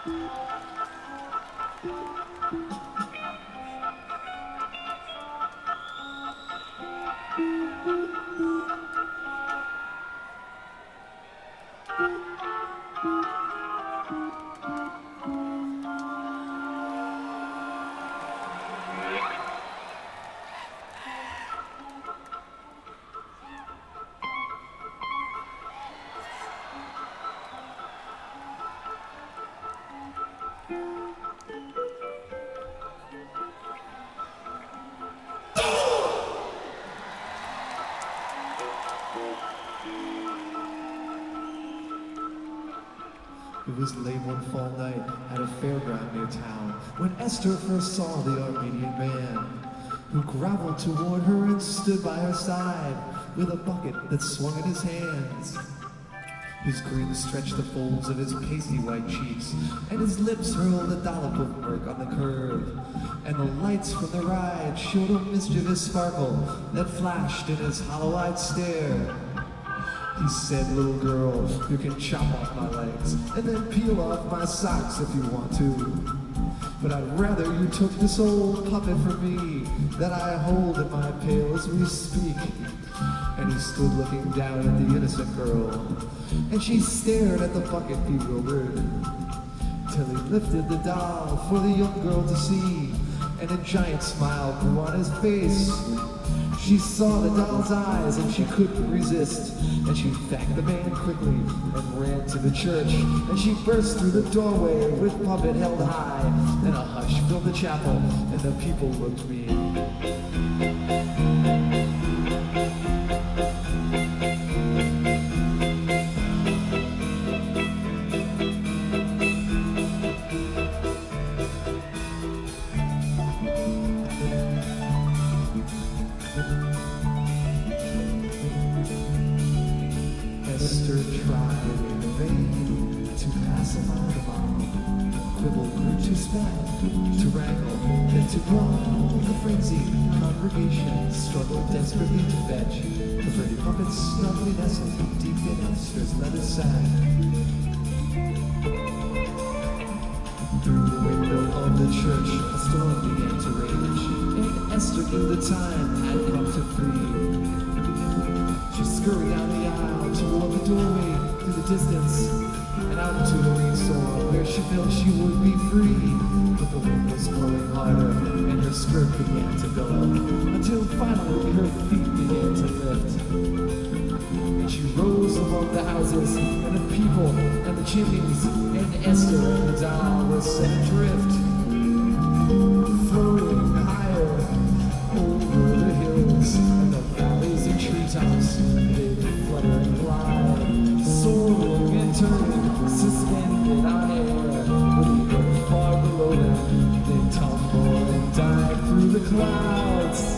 It was late one fall night at a fairground near town when Esther first saw the Armenian man, who groveled toward her and stood by her side with a bucket that swung in his hands. His grin stretched the folds of his pasty white cheeks, and his lips hurled a dollop of mirk on the curve, and the lights from the ride showed a mischievous sparkle that flashed in his hollow-eyed stare. He said, "Little girl, you can chop off my legs and then peel off my socks if you want to. But I'd rather you took this old puppet from me that I hold in my pail as we speak." And he stood looking down at the innocent girl, and she stared at the bucket bewildered, till he lifted the doll for the young girl to see, and a giant smile grew on his face. She saw the doll's eyes and she couldn't resist, and she thanked the man quickly and ran to the church, and she burst through the doorway with puppet held high, and a hush filled the chapel and the people looked mean. Esther tried in vain to pacify the mob. Quibble grew to spat, to wrangle, then to brawl. The frenzied congregation struggled desperately to fetch the pretty puppets snugly nestled deep in Esther's leather sack. Through the window of the church, a storm began to rage, and Esther knew the time had come to flee. She scurried down the aisle toward the doorway through the distance and out to the rainstorm where she felt she would be free. But the wind was blowing harder and her skirt began to billow until finally her feet began to lift. And she rose above the houses and the people and the chimneys, and Esther and the doll were set adrift, floating higher over the hills and the valleys and treetops. They flutter and glide, soaring and turning, suspended on air, with the earth far below them. They tumble and dive through the clouds.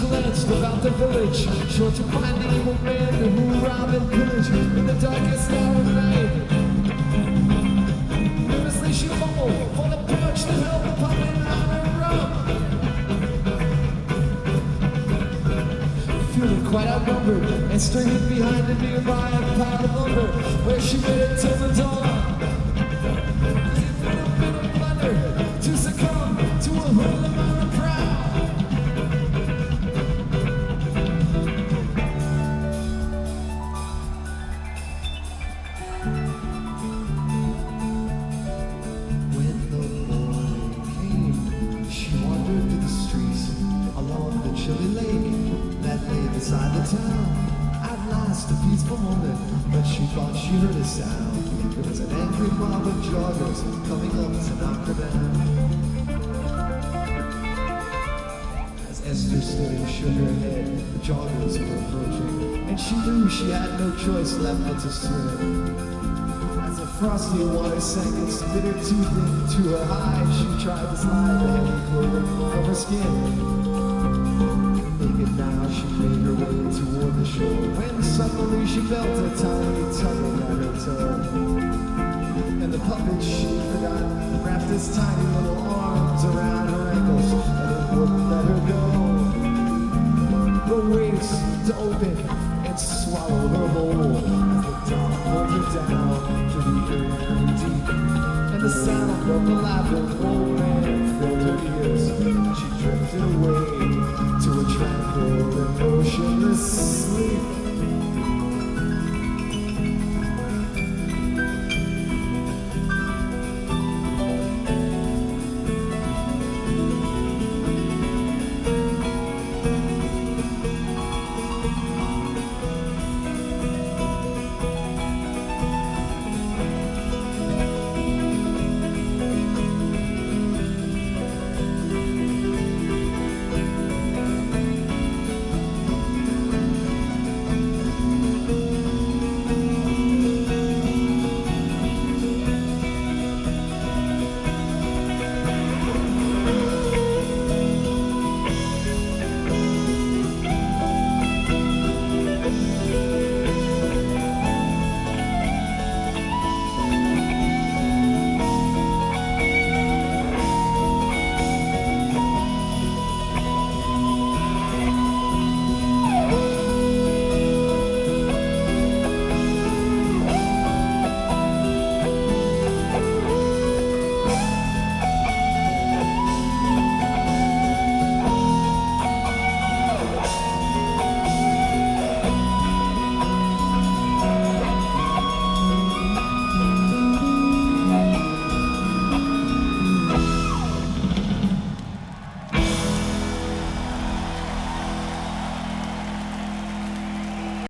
glanced about the village, sure to find the evil man who robbed and pillaged in the darkest hour of night. Nervously she fumbled for the porch to help the puppet on her rum. Feeling quite outnumbered, Esther hid behind a nearby pile of lumber, where she waited till the dawn. To succumb to a hoodlum on the prowl. When the morning came, she wandered through the streets along the chilly lake that lay beside the town. At last, a peaceful moment, but she thought she heard a sound. It was an angry mob of joggers coming up to knock her down. Esther stood and shook her head. The joggers were approaching, and she knew she had no choice left but to swim. As the frosty water sank its bitter tooth into her hide, she tried to slide the heavy clothing from her skin. Naked now, she made her way toward the shore, when suddenly she felt a tiny tugging at her toe. And the puppet she forgot wrapped his tiny little arms around her ankles, and it wouldn't let her go. The waves to open and swallow her whole, as the dawn pulled her down to the very deep. And the sound of the laughing old man filled her ears. She drifted away to a tranquil and motionless